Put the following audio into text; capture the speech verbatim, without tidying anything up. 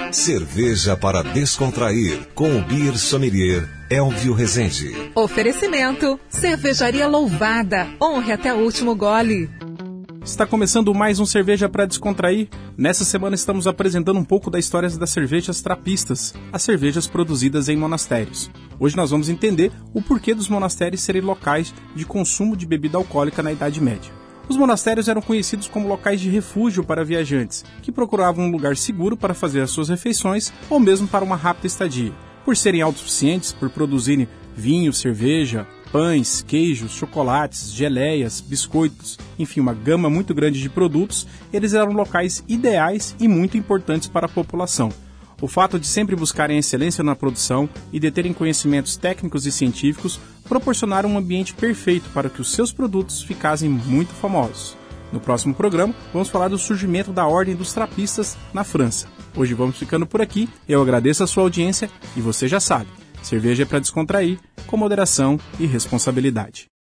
Cerveja para descontrair, com o Beer Sommelier Elvio Rezende. Oferecimento, Cervejaria Louvada, honre até o último gole. Está começando mais um Cerveja para Descontrair. Nessa semana estamos apresentando um pouco da história das cervejas trapistas, as cervejas produzidas em monastérios. Hoje nós vamos entender o porquê dos monastérios serem locais de consumo de bebida alcoólica na Idade Média. Os monastérios eram conhecidos como locais de refúgio para viajantes, que procuravam um lugar seguro para fazer as suas refeições ou mesmo para uma rápida estadia. Por serem autossuficientes, por produzirem vinho, cerveja, pães, queijos, chocolates, geleias, biscoitos, enfim, uma gama muito grande de produtos, eles eram locais ideais e muito importantes para a população. O fato de sempre buscarem excelência na produção e de terem conhecimentos técnicos e científicos proporcionaram um ambiente perfeito para que os seus produtos ficassem muito famosos. No próximo programa, vamos falar do surgimento da Ordem dos Trapistas na França. Hoje vamos ficando por aqui, eu agradeço a sua audiência e você já sabe, cerveja é para descontrair, com moderação e responsabilidade.